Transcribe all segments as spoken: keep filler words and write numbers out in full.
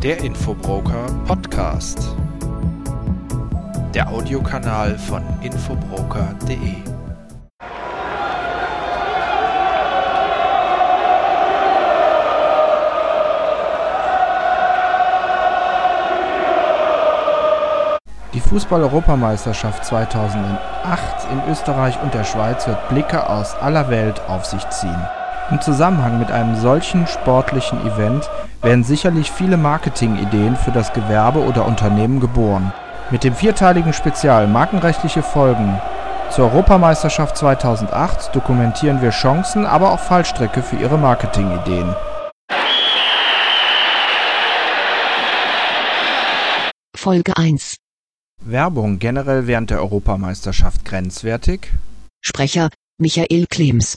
Der Infobroker Podcast. Der Audiokanal von infobroker punkt de. Die Fußball-Europameisterschaft zweitausendacht in Österreich und der Schweiz wird Blicke aus aller Welt auf sich ziehen. Im Zusammenhang mit einem solchen sportlichen Event werden sicherlich viele Marketingideen für das Gewerbe oder Unternehmen geboren. Mit dem vierteiligen Spezial Markenrechtliche Folgen zur Europameisterschaft zweitausendacht dokumentieren wir Chancen, aber auch Fallstricke für Ihre Marketingideen. Folge eins. Werbung generell während der Europameisterschaft grenzwertig? Sprecher Michael Klems.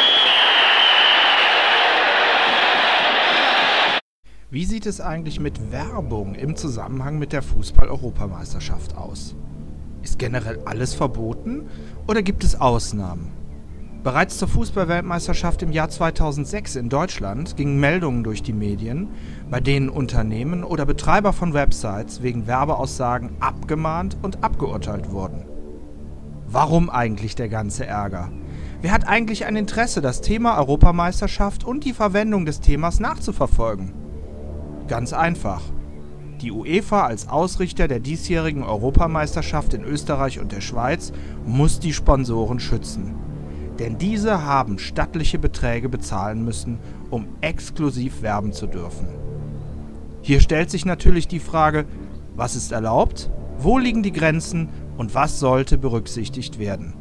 Wie sieht es eigentlich mit Werbung im Zusammenhang mit der Fußball-Europameisterschaft aus? Ist generell alles verboten oder gibt es Ausnahmen? Bereits zur Fußball-Weltmeisterschaft im Jahr zweitausendsechs in Deutschland gingen Meldungen durch die Medien, bei denen Unternehmen oder Betreiber von Websites wegen Werbeaussagen abgemahnt und abgeurteilt wurden. Warum eigentlich der ganze Ärger? Wer hat eigentlich ein Interesse, das Thema Europameisterschaft und die Verwendung des Themas nachzuverfolgen? Ganz einfach. Die UEFA als Ausrichter der diesjährigen Europameisterschaft in Österreich und der Schweiz muss die Sponsoren schützen. Denn diese haben stattliche Beträge bezahlen müssen, um exklusiv werben zu dürfen. Hier stellt sich natürlich die Frage, was ist erlaubt, wo liegen die Grenzen und was sollte berücksichtigt werden?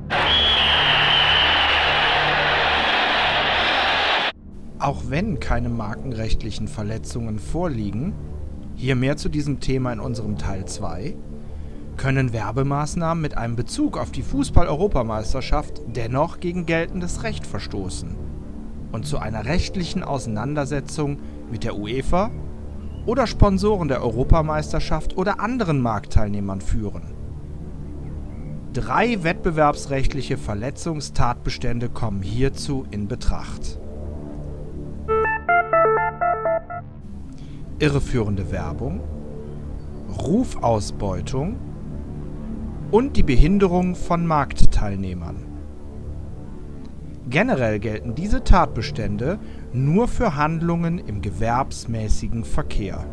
Auch wenn keine markenrechtlichen Verletzungen vorliegen, hier mehr zu diesem Thema in unserem Teil zwei, können Werbemaßnahmen mit einem Bezug auf die Fußball-Europameisterschaft dennoch gegen geltendes Recht verstoßen und zu einer rechtlichen Auseinandersetzung mit der UEFA oder Sponsoren der Europameisterschaft oder anderen Marktteilnehmern führen. Drei wettbewerbsrechtliche Verletzungstatbestände kommen hierzu in Betracht. Irreführende Werbung, Rufausbeutung und die Behinderung von Marktteilnehmern. Generell gelten diese Tatbestände nur für Handlungen im gewerbsmäßigen Verkehr.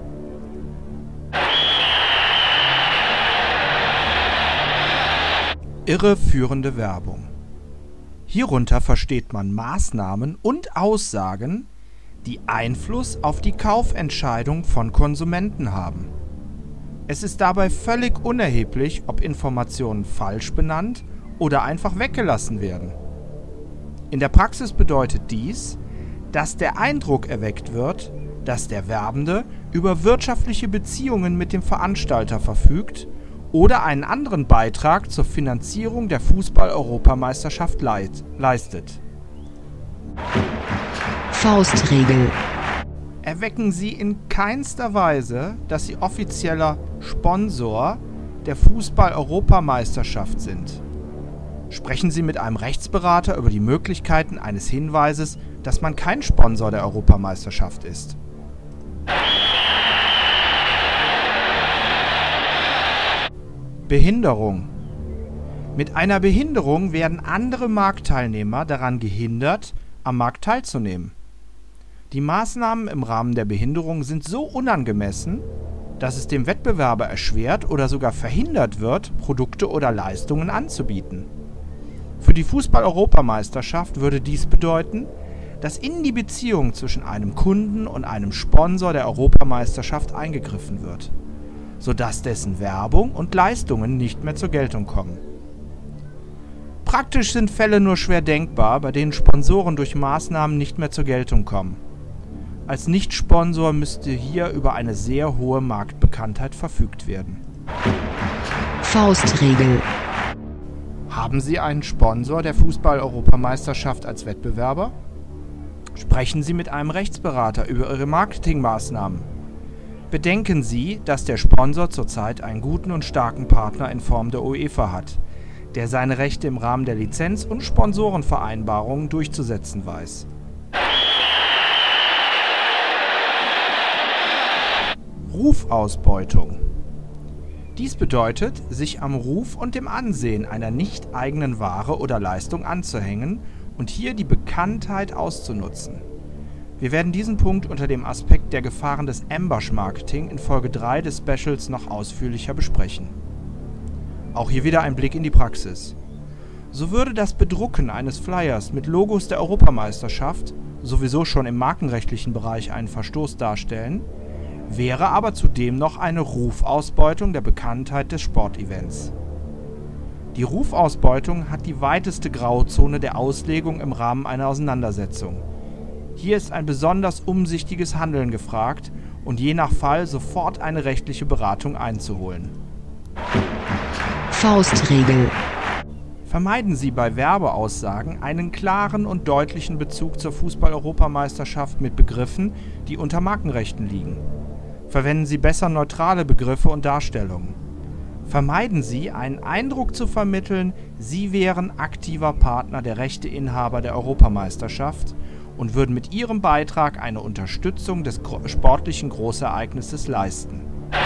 Irreführende Werbung. Hierunter versteht man Maßnahmen und Aussagen, die Einfluss auf die Kaufentscheidung von Konsumenten haben. Es ist dabei völlig unerheblich, ob Informationen falsch benannt oder einfach weggelassen werden. In der Praxis bedeutet dies, dass der Eindruck erweckt wird, dass der Werbende über wirtschaftliche Beziehungen mit dem Veranstalter verfügt oder einen anderen Beitrag zur Finanzierung der Fußball-Europameisterschaft leistet. Faustregel. Erwecken Sie in keinster Weise, dass Sie offizieller Sponsor der Fußball-Europameisterschaft sind. Sprechen Sie mit einem Rechtsberater über die Möglichkeiten eines Hinweises, dass man kein Sponsor der Europameisterschaft ist. Behinderung. Mit einer Behinderung werden andere Marktteilnehmer daran gehindert, am Markt teilzunehmen. Die Maßnahmen im Rahmen der Behinderung sind so unangemessen, dass es dem Wettbewerber erschwert oder sogar verhindert wird, Produkte oder Leistungen anzubieten. Für die Fußball-Europameisterschaft würde dies bedeuten, dass in die Beziehung zwischen einem Kunden und einem Sponsor der Europameisterschaft eingegriffen wird, sodass dessen Werbung und Leistungen nicht mehr zur Geltung kommen. Praktisch sind Fälle nur schwer denkbar, bei denen Sponsoren durch Maßnahmen nicht mehr zur Geltung kommen. Als Nicht-Sponsor müsste hier über eine sehr hohe Marktbekanntheit verfügt werden. Faustregel. Haben Sie einen Sponsor der Fußball-Europameisterschaft als Wettbewerber? Sprechen Sie mit einem Rechtsberater über Ihre Marketingmaßnahmen. Bedenken Sie, dass der Sponsor zurzeit einen guten und starken Partner in Form der UEFA hat, der seine Rechte im Rahmen der Lizenz- und Sponsorenvereinbarungen durchzusetzen weiß. Rufausbeutung. Dies bedeutet, sich am Ruf und dem Ansehen einer nicht eigenen Ware oder Leistung anzuhängen und hier die Bekanntheit auszunutzen. Wir werden diesen Punkt unter dem Aspekt der Gefahren des Ambush-Marketing in Folge drei des Specials noch ausführlicher besprechen. Auch hier wieder ein Blick in die Praxis. So würde das Bedrucken eines Flyers mit Logos der Europameisterschaft sowieso schon im markenrechtlichen Bereich einen Verstoß darstellen, wäre aber zudem noch eine Rufausbeutung der Bekanntheit des Sportevents. Die Rufausbeutung hat die weiteste Grauzone der Auslegung im Rahmen einer Auseinandersetzung. Hier ist ein besonders umsichtiges Handeln gefragt und je nach Fall sofort eine rechtliche Beratung einzuholen. Faustregel. Vermeiden Sie bei Werbeaussagen einen klaren und deutlichen Bezug zur Fußball-Europameisterschaft mit Begriffen, die unter Markenrechten liegen. Verwenden Sie besser neutrale Begriffe und Darstellungen. Vermeiden Sie, einen Eindruck zu vermitteln, Sie wären aktiver Partner der Rechteinhaber der Europameisterschaft und würden mit Ihrem Beitrag eine Unterstützung des sportlichen Großereignisses leisten.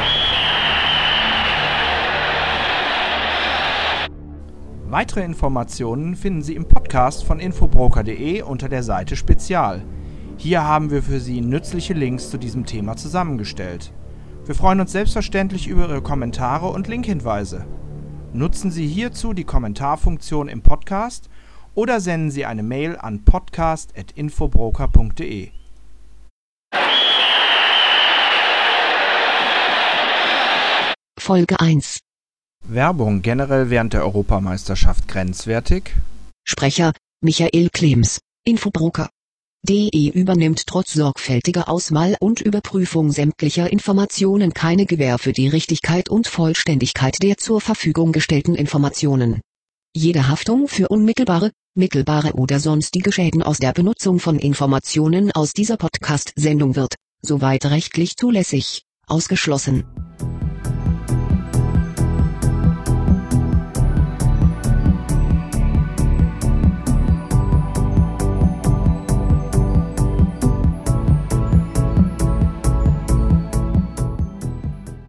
Weitere Informationen finden Sie im Podcast von infobroker punkt de unter der Seite Spezial. Hier haben wir für Sie nützliche Links zu diesem Thema zusammengestellt. Wir freuen uns selbstverständlich über Ihre Kommentare und Linkhinweise. Nutzen Sie hierzu die Kommentarfunktion im Podcast oder senden Sie eine Mail an podcast at infobroker punkt de. Folge eins. Werbung generell während der Europameisterschaft grenzwertig? Sprecher Michael Klems, Infobroker. D E übernimmt trotz sorgfältiger Auswahl und Überprüfung sämtlicher Informationen keine Gewähr für die Richtigkeit und Vollständigkeit der zur Verfügung gestellten Informationen. Jede Haftung für unmittelbare, mittelbare oder sonstige Schäden aus der Benutzung von Informationen aus dieser Podcast-Sendung wird, soweit rechtlich zulässig, ausgeschlossen.